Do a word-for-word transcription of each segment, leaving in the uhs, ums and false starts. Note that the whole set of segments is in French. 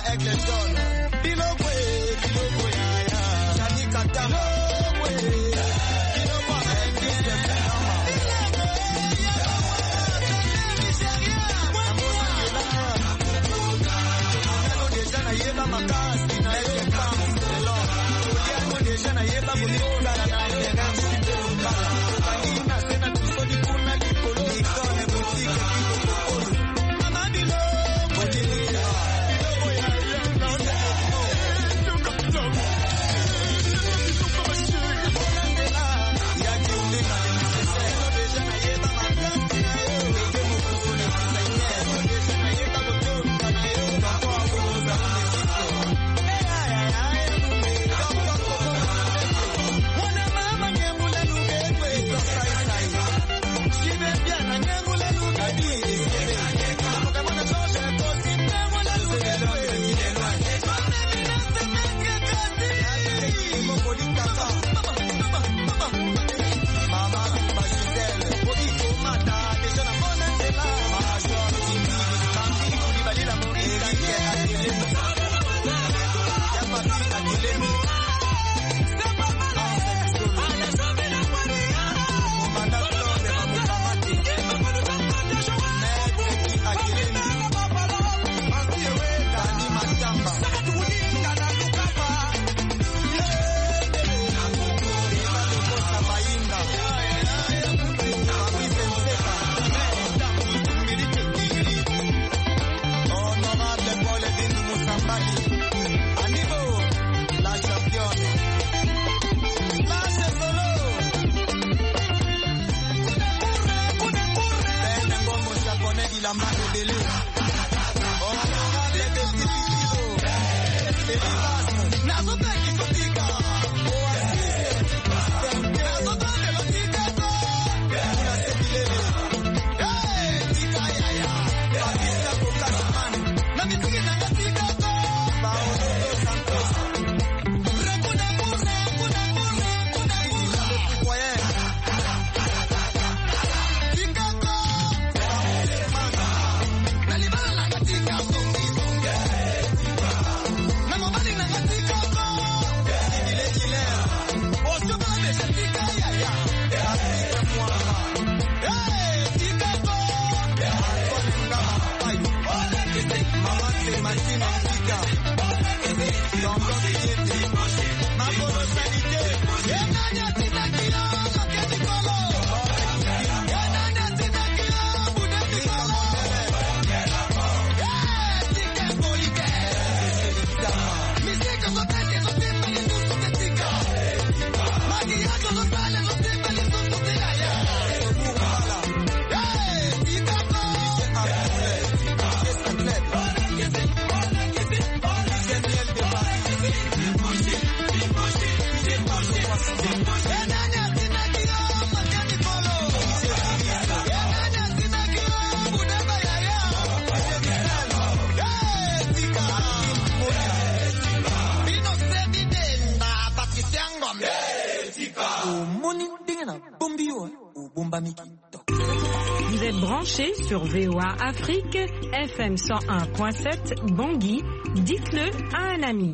Vous êtes branchés sur V O A Afrique, F M cent un point sept, Bangui. Dites-le à un ami.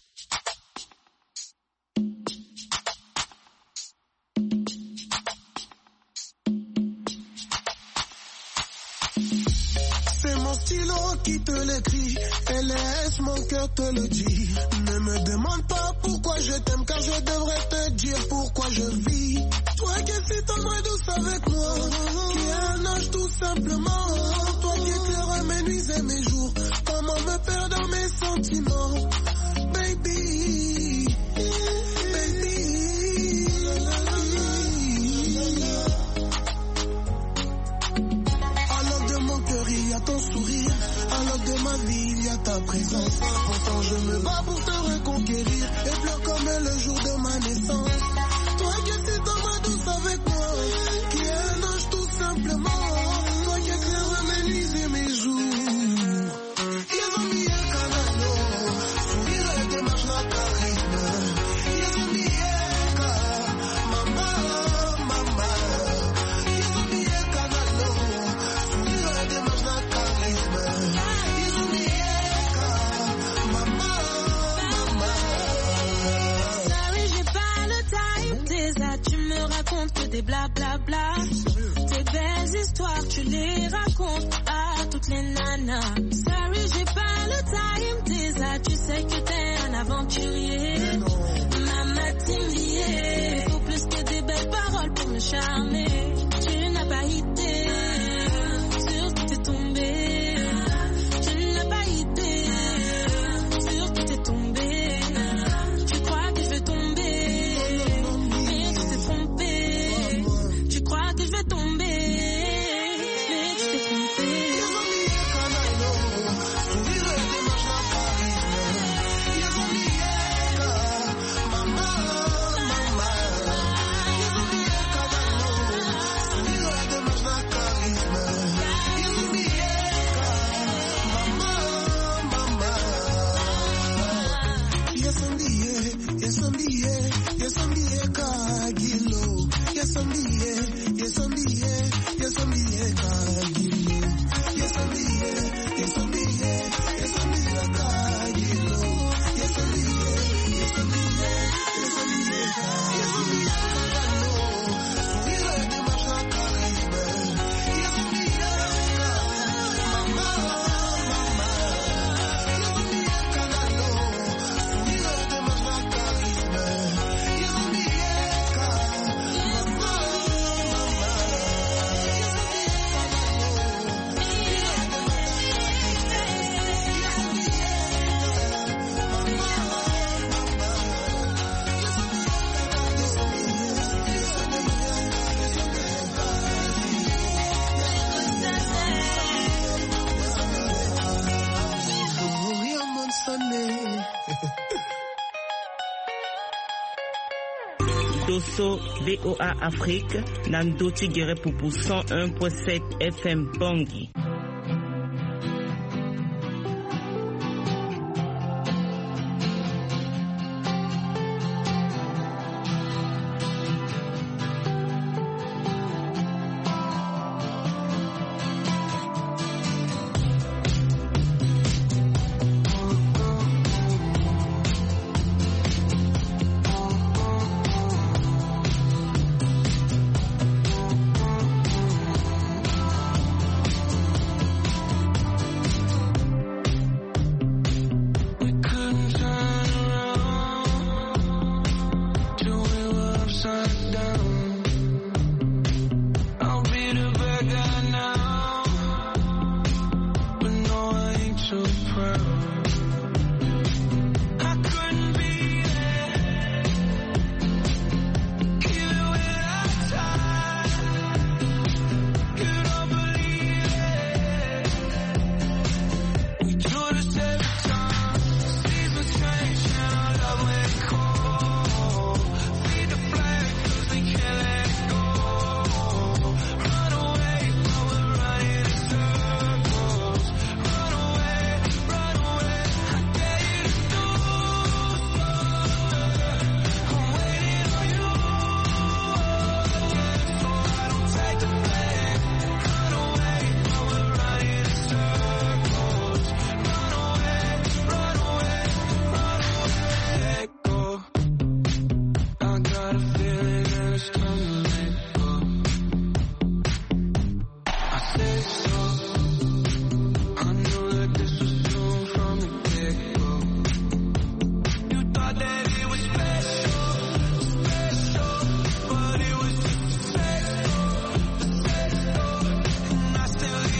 C'est mon stylo qui te l'écrit, et laisse mon cœur te le dire. Ne me demande pas pourquoi je t'aime, car je devrais te dire pourquoi je vis. Toi qui es tendre et douce avec moi, qui est un ange tout simplement. Toi qui éclaires mes nuits et mes jours, comment me perdre dans mes sentiments. Baby, baby. Alors de mon cœur il y a ton sourire, alors de ma vie il y a ta présence. Pourtant je me bats pour te reconquérir, et pleure comme le jour de ma naissance. Toi qui es tendre et douce avec moi, qui est un ange tout simplement. Toi qui éclaires mes nuits et mes jours. toutes les nanas. Sorry, j'ai pas le time, t'es ça, tu sais que t'es un aventurier. Maman t'envier, il faut plus que des belles paroles pour me charmer. Tu n'as pas idée, sur qui t'es tombé. Tu n'as pas idée, sur qui t'es tombé. Tu crois que je vais tomber, mais tu t'es trompé. Tu crois que je vais tomber. Dosso V O A Afrique, Nando Tigere Poupou cent un point sept F M Bangui.